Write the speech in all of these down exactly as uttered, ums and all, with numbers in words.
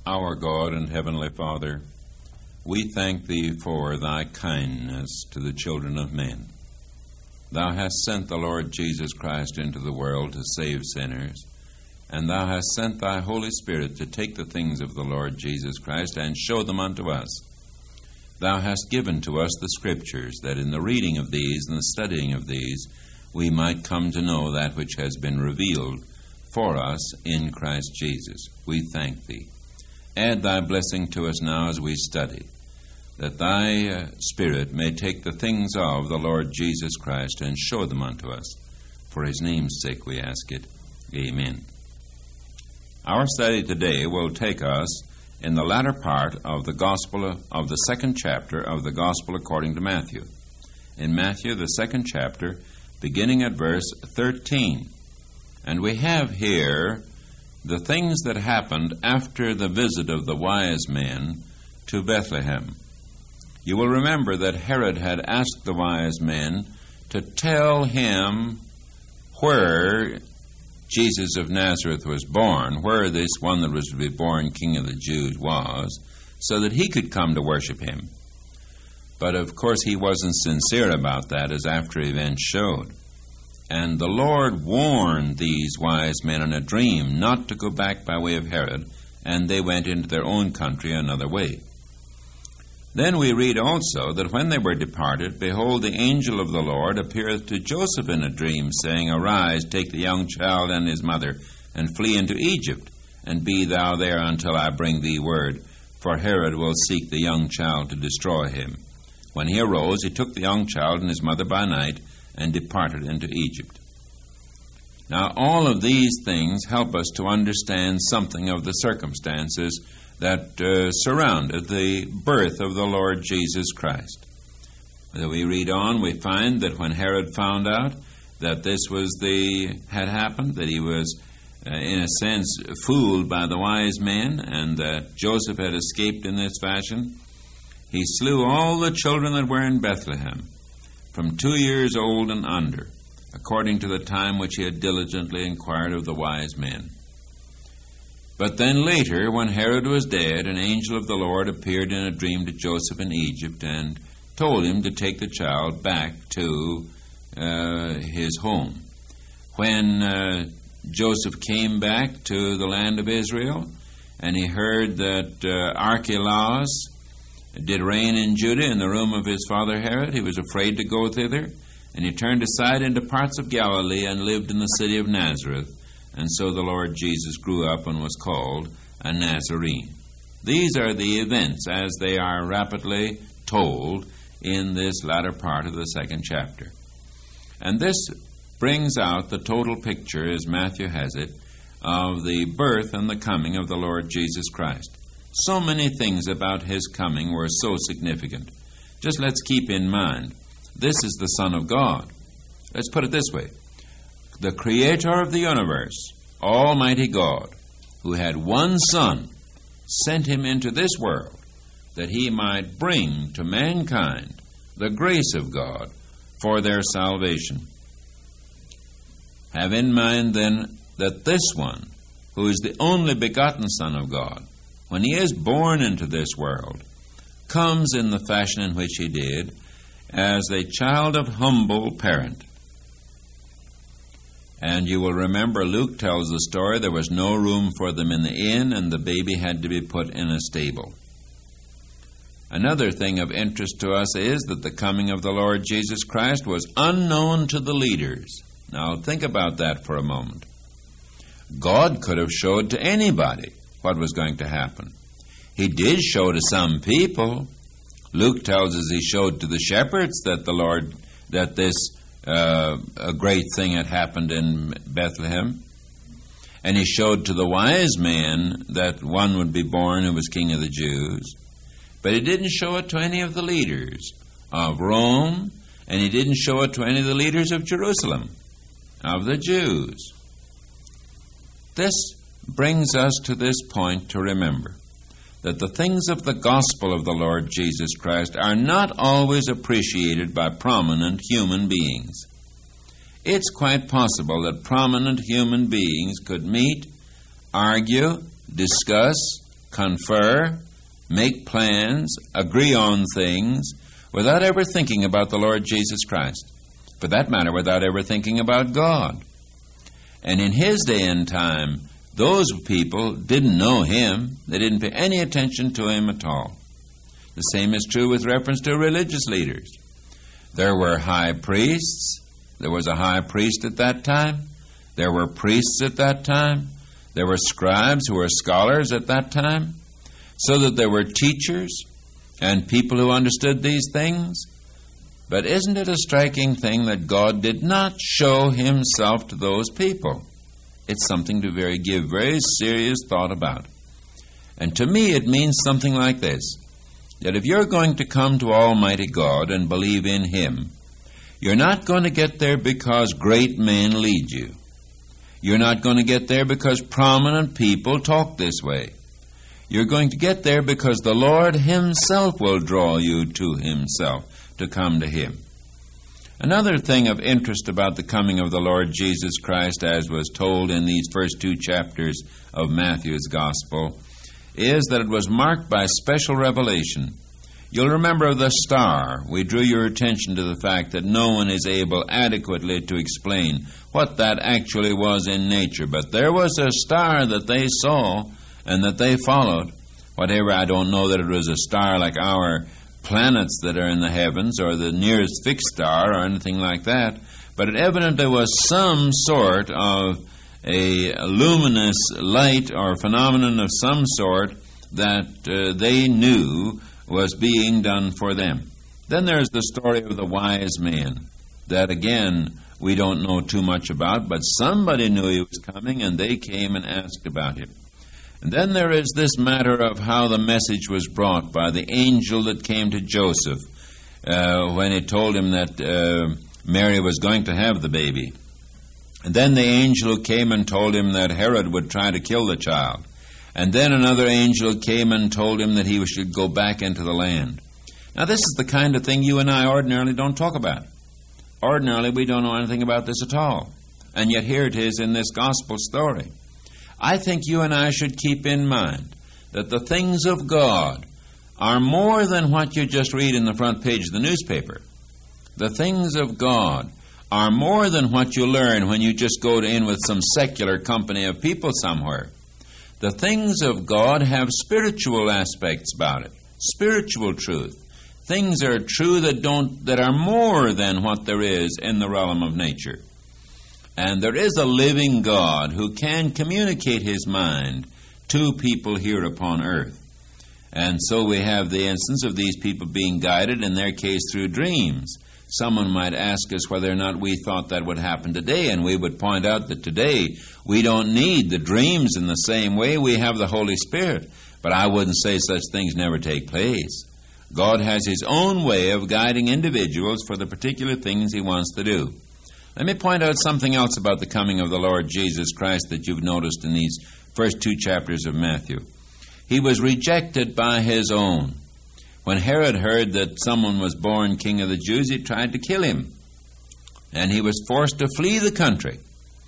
Our God and Heavenly Father, we thank Thee for Thy kindness to the children of men. Thou hast sent the Lord Jesus Christ into the world to save sinners, and Thou hast sent Thy Holy Spirit to take the things of the Lord Jesus Christ and show them unto us. Thou hast given to us the Scriptures, that in the reading of these and the studying of these we might come to know that which has been revealed for us in Christ Jesus. We thank Thee. Add Thy blessing to us now as we study, that Thy uh, Spirit may take the things of the Lord Jesus Christ and show them unto us. For His name's sake we ask it. Amen. Our study today will take us in the latter part of the Gospel of, of the second chapter of the Gospel according to Matthew. In Matthew, the second chapter, beginning at verse thirteen. And we have here the things that happened after the visit of the wise men to Bethlehem. You will remember that Herod had asked the wise men to tell him where Jesus of Nazareth was born, where this one that was to be born King of the Jews was, so that he could come to worship him. But of course he wasn't sincere about that, as after events showed. And the Lord warned these wise men in a dream not to go back by way of Herod, and they went into their own country another way. Then we read also that when they were departed, behold, the angel of the Lord appeareth to Joseph in a dream, saying, Arise, take the young child and his mother, and flee into Egypt, and be thou there until I bring thee word, for Herod will seek the young child to destroy him. When he arose, he took the young child and his mother by night, and departed into Egypt. Now, all of these things help us to understand something of the circumstances that uh, surrounded the birth of the Lord Jesus Christ. As we read on, we find that when Herod found out that this was the had happened, that he was, uh, in a sense, fooled by the wise men, and that Joseph had escaped in this fashion, he slew all the children that were in Bethlehem, from two years old and under, according to the time which he had diligently inquired of the wise men. But then later, when Herod was dead, an angel of the Lord appeared in a dream to Joseph in Egypt and told him to take the child back to uh, his home. When uh, Joseph came back to the land of Israel, and he heard that uh, Archelaus did reign in Judah in the room of his father Herod, he was afraid to go thither, and he turned aside into parts of Galilee and lived in the city of Nazareth. And so the Lord Jesus grew up and was called a Nazarene. These are the events as they are rapidly told in this latter part of the second chapter. And this brings out the total picture, as Matthew has it, of the birth and the coming of the Lord Jesus Christ. So many things about his coming were so significant. Just let's keep in mind, this is the Son of God. Let's put it this way. The Creator of the universe, Almighty God, who had one Son, sent him into this world that he might bring to mankind the grace of God for their salvation. Have in mind then that this one, who is the only begotten Son of God, when he is born into this world, comes in the fashion in which he did, as a child of humble parent. And you will remember Luke tells the story, there was no room for them in the inn, and the baby had to be put in a stable. Another thing of interest to us is that the coming of the Lord Jesus Christ was unknown to the leaders. Now think about that for a moment. God could have showed to anybody what was going to happen. He did show to some people. Luke tells us he showed to the shepherds that the Lord, that this uh, a great thing had happened in Bethlehem. And he showed to the wise men that one would be born who was King of the Jews. But he didn't show it to any of the leaders of Rome, and he didn't show it to any of the leaders of Jerusalem, of the Jews. This brings us to this point to remember that the things of the gospel of the Lord Jesus Christ are not always appreciated by prominent human beings. It's quite possible that prominent human beings could meet, argue, discuss, confer, make plans, agree on things, without ever thinking about the Lord Jesus Christ. For that matter, without ever thinking about God. And in his day and time, those people didn't know him. They didn't pay any attention to him at all. The same is true with reference to religious leaders. There were high priests. There was a high priest at that time. There were priests at that time. There were scribes who were scholars at that time. So that there were teachers and people who understood these things. But isn't it a striking thing that God did not show himself to those people? It's something to very give very serious thought about. And to me it means something like this, that if you're going to come to Almighty God and believe in him, you're not going to get there because great men lead you. You're not going to get there because prominent people talk this way. You're going to get there because the Lord himself will draw you to himself, to come to him. Another thing of interest about the coming of the Lord Jesus Christ, as was told in these first two chapters of Matthew's Gospel, is that it was marked by special revelation. You'll remember the star. We drew your attention to the fact that no one is able adequately to explain what that actually was in nature. But there was a star that they saw and that they followed. Whatever, I don't know that it was a star like our planets that are in the heavens or the nearest fixed star or anything like that, but it evidently was some sort of a luminous light or phenomenon of some sort that uh, they knew was being done for them. Then there's the story of the wise men that, again, we don't know too much about, but somebody knew he was coming and they came and asked about him. And then there is this matter of how the message was brought by the angel that came to Joseph uh, when he told him that uh, Mary was going to have the baby. And then the angel came and told him that Herod would try to kill the child. And then another angel came and told him that he should go back into the land. Now this is the kind of thing you and I ordinarily don't talk about. Ordinarily we don't know anything about this at all. And yet here it is in this gospel story. I think you and I should keep in mind that the things of God are more than what you just read in the front page of the newspaper. The things of God are more than what you learn when you just go in with some secular company of people somewhere. The things of God have spiritual aspects about it, spiritual truth. Things are true that don't that are more than what there is in the realm of nature. And there is a living God who can communicate his mind to people here upon earth. And so we have the instance of these people being guided, in their case, through dreams. Someone might ask us whether or not we thought that would happen today, and we would point out that today we don't need the dreams in the same way. We have the Holy Spirit. But I wouldn't say such things never take place. God has his own way of guiding individuals for the particular things he wants to do. Let me point out something else about the coming of the Lord Jesus Christ that you've noticed in these first two chapters of Matthew. He was rejected by his own. When Herod heard that someone was born king of the Jews, he tried to kill him. And he was forced to flee the country.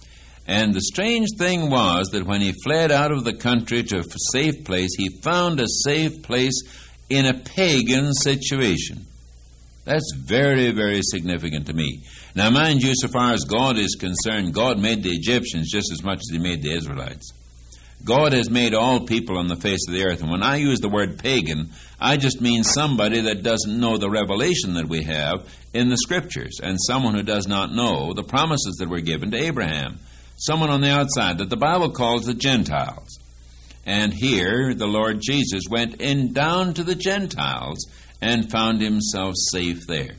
And the strange thing was that when he fled out of the country to a safe place, he found a safe place in a pagan situation. That's very, very significant to me. Now, mind you, so far as God is concerned, God made the Egyptians just as much as he made the Israelites. God has made all people on the face of the earth. And when I use the word pagan, I just mean somebody that doesn't know the revelation that we have in the Scriptures, and someone who does not know the promises that were given to Abraham. Someone on the outside that the Bible calls the Gentiles. And here the Lord Jesus went in down to the Gentiles and found himself safe there.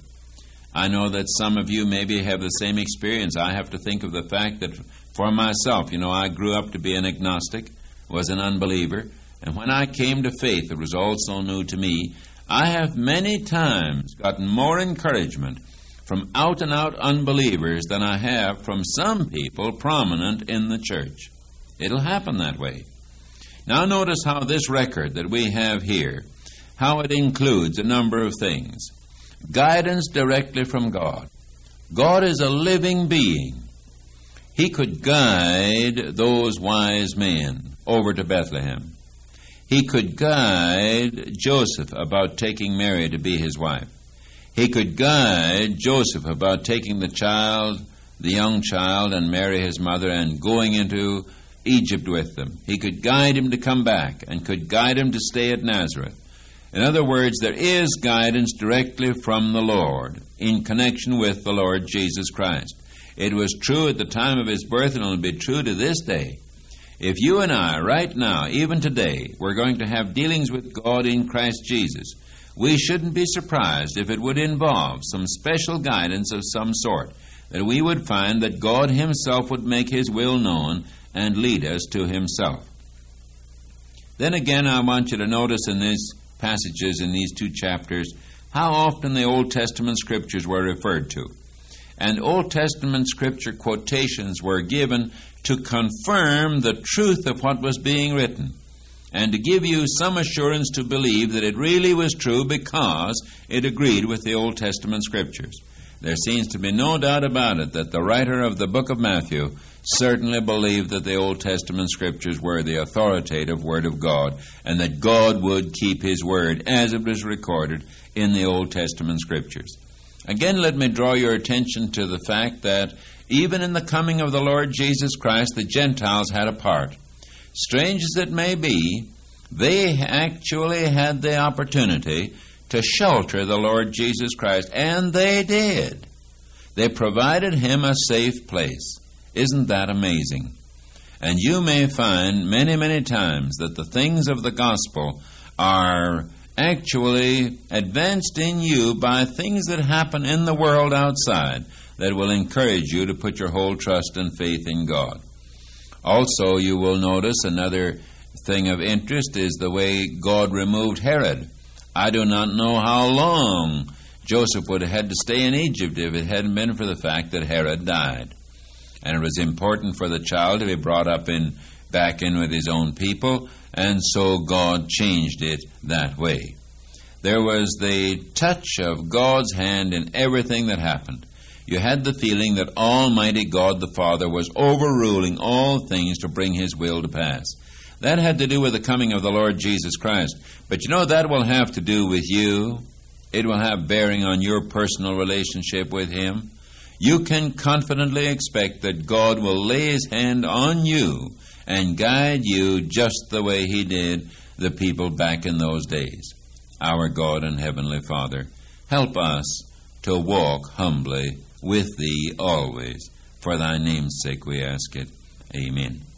I know that some of you maybe have the same experience. I have to think of the fact that for myself, you know, I grew up to be an agnostic, was an unbeliever, and when I came to faith, it was all so new to me. I have many times gotten more encouragement from out-and-out unbelievers than I have from some people prominent in the church. It'll happen that way. Now notice how this record that we have here, how it includes a number of things. Guidance directly from God. God is a living being. He could guide those wise men over to Bethlehem. He could guide Joseph about taking Mary to be his wife. He could guide Joseph about taking the child, the young child, and Mary his mother, and going into Egypt with them. He could guide him to come back, and could guide him to stay at Nazareth. In other words, there is guidance directly from the Lord in connection with the Lord Jesus Christ. It was true at the time of his birth, and it will be true to this day. If you and I, right now, even today, we're going to have dealings with God in Christ Jesus, we shouldn't be surprised if it would involve some special guidance of some sort, that we would find that God himself would make his will known and lead us to himself. Then again, I want you to notice in these passages, in these two chapters, how often the Old Testament scriptures were referred to. And Old Testament scripture quotations were given to confirm the truth of what was being written, and to give you some assurance to believe that it really was true because it agreed with the Old Testament scriptures. There seems to be no doubt about it that the writer of the book of Matthew certainly believed that the Old Testament scriptures were the authoritative word of God, and that God would keep his word as it was recorded in the Old Testament scriptures. Again, let me draw your attention to the fact that even in the coming of the Lord Jesus Christ, the Gentiles had a part. Strange as it may be, they actually had the opportunity to shelter the Lord Jesus Christ, and they did. They provided him a safe place. Isn't that amazing? And you may find many, many times that the things of the gospel are actually advanced in you by things that happen in the world outside that will encourage you to put your whole trust and faith in God. Also, you will notice another thing of interest is the way God removed Herod. I do not know how long Joseph would have had to stay in Egypt if it hadn't been for the fact that Herod died. And it was important for the child to be brought up in back in with his own people, and so God changed it that way. There was the touch of God's hand in everything that happened. You had the feeling that Almighty God the Father was overruling all things to bring his will to pass. That had to do with the coming of the Lord Jesus Christ. But you know, that will have to do with you. It will have bearing on your personal relationship with him. You can confidently expect that God will lay his hand on you and guide you just the way he did the people back in those days. Our God and Heavenly Father, help us to walk humbly with thee always. For thy name's sake we ask it. Amen.